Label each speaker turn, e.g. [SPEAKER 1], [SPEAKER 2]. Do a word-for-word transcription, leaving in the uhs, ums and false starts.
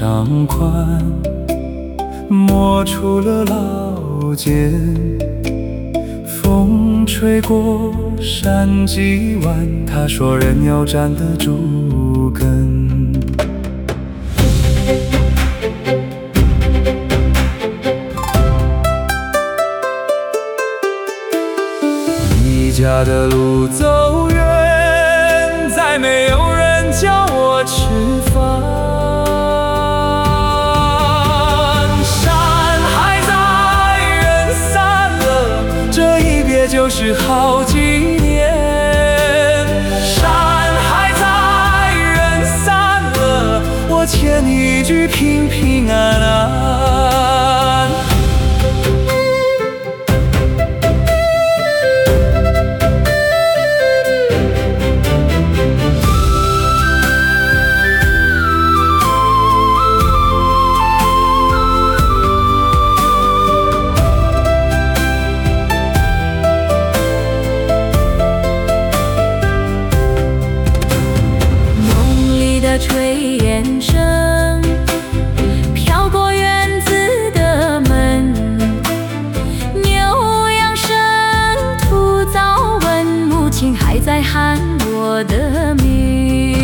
[SPEAKER 1] 掌宽，磨出了老茧。风吹过山脊弯，他说人要站得住根。离家的路走远，再没有人叫我吃饭。山还在，人散了，这一别就是好几年。山还在，人散了，我欠你一句平平安安。
[SPEAKER 2] 炊烟声飘过院子的门，牛羊声，兔早闻，母亲还在喊我的名。